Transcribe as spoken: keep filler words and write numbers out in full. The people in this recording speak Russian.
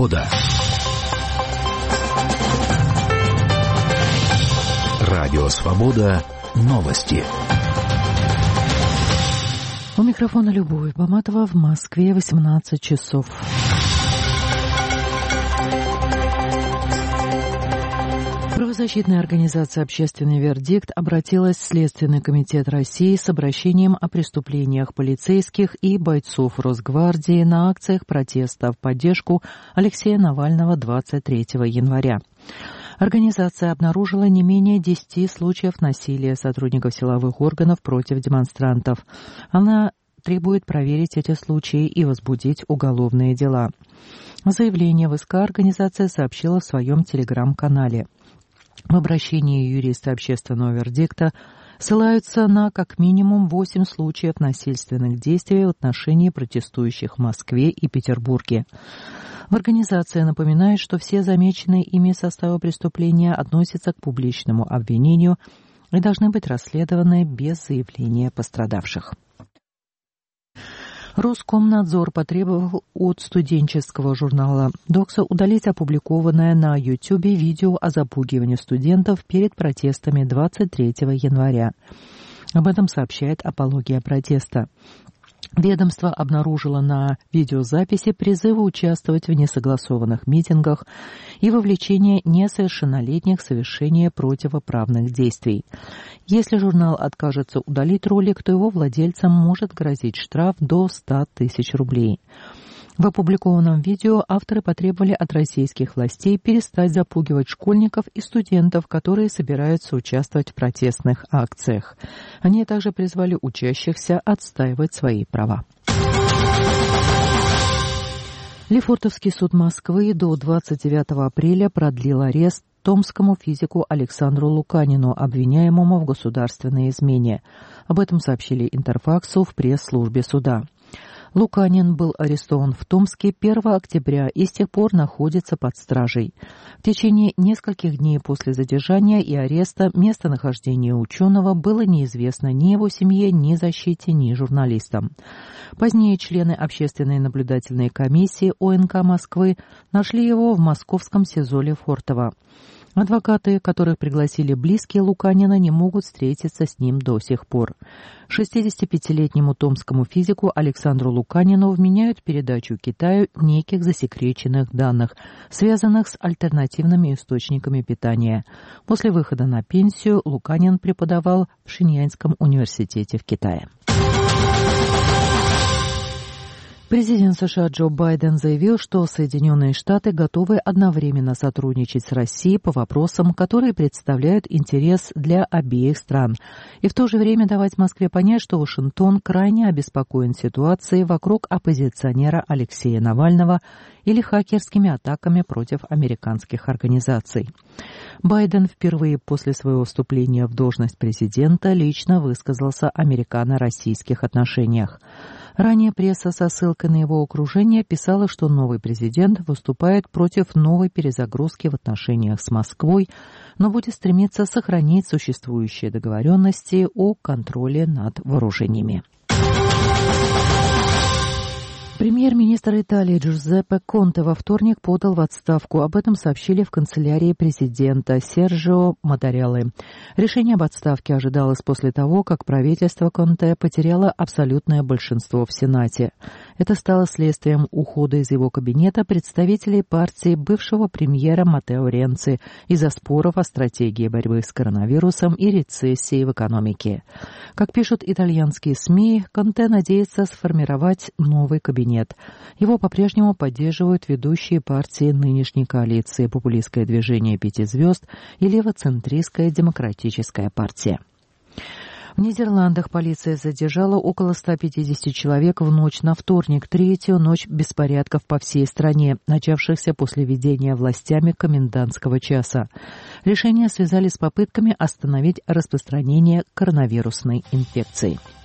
«Свобода». Радио «Свобода». Новости. У микрофона Любовь Баматова. В Москве восемнадцать часов. Правозащитная организация «Общественный вердикт» обратилась в Следственный комитет России с обращением о преступлениях полицейских и бойцов Росгвардии на акциях протеста в поддержку Алексея Навального двадцать третьего января. Организация обнаружила не менее десяти случаев насилия сотрудников силовых органов против демонстрантов. Она требует проверить эти случаи и возбудить уголовные дела. Заявление в СК организация сообщила в своем телеграм-канале. В обращении юристы общественного вердикта ссылаются на как минимум восемь случаев насильственных действий в отношении протестующих в Москве и Петербурге. В организации напоминает, что все замеченные ими составы преступления относятся к публичному обвинению и должны быть расследованы без заявления пострадавших. Роскомнадзор потребовал от студенческого журнала «Докса» удалить опубликованное на Ютьюбе видео о запугивании студентов перед протестами двадцать третьего января. Об этом сообщает «Апология протеста». Ведомство обнаружило на видеозаписи призывы участвовать в несогласованных митингах и вовлечение несовершеннолетних в совершение противоправных действий. Если журнал откажется удалить ролик, то его владельцам может грозить штраф до ста тысяч рублей. В опубликованном видео авторы потребовали от российских властей перестать запугивать школьников и студентов, которые собираются участвовать в протестных акциях. Они также призвали учащихся отстаивать свои права. Лефортовский суд Москвы до двадцать девятого апреля продлил арест томскому физику Александру Луканину, обвиняемому в государственной измене. Об этом сообщили Интерфаксу в пресс-службе суда. Луканин был арестован в Томске первого октября и с тех пор находится под стражей. В течение нескольких дней после задержания и ареста местонахождение ученого было неизвестно ни его семье, ни защите, ни журналистам. Позднее члены Общественной наблюдательной комиссии О Н К Москвы нашли его в московском СИЗО Лефортово. Адвокаты, которых пригласили близкие Луканина, не могут встретиться с ним до сих пор. шестидесятипятилетнему томскому физику Александру Луканину вменяют передачу Китаю неких засекреченных данных, связанных с альтернативными источниками питания. После выхода на пенсию Луканин преподавал в Шиньянском университете в Китае. Президент США Джо Байден заявил, что Соединенные Штаты готовы одновременно сотрудничать с Россией по вопросам, которые представляют интерес для обеих стран, и в то же время давать Москве понять, что Вашингтон крайне обеспокоен ситуацией вокруг оппозиционера Алексея Навального или хакерскими атаками против американских организаций. Байден впервые после своего вступления в должность президента лично высказался о американо-российских отношениях. Ранее пресса со ссылкой на его окружение писала, что новый президент выступает против новой перезагрузки в отношениях с Москвой, но будет стремиться сохранить существующие договоренности о контроле над вооружениями. Премьер-министр Италии Джузеппе Конте во вторник подал в отставку. Об этом сообщили в канцелярии президента Серджио Маттареллы. Решение об отставке ожидалось после того, как правительство Конте потеряло абсолютное большинство в Сенате. Это стало следствием ухода из его кабинета представителей партии бывшего премьера Маттео Ренци из-за споров о стратегии борьбы с коронавирусом и рецессией в экономике. Как пишут итальянские СМИ, Конте надеется сформировать новый кабинет. Его по-прежнему поддерживают ведущие партии нынешней коалиции «Популистское движение пяти звезд» и левоцентристская демократическая партия. В Нидерландах полиция задержала около ста пятидесяти человек в ночь на вторник, третью ночь беспорядков по всей стране, начавшихся после введения властями комендантского часа. Решение связали с попытками остановить распространение коронавирусной инфекции.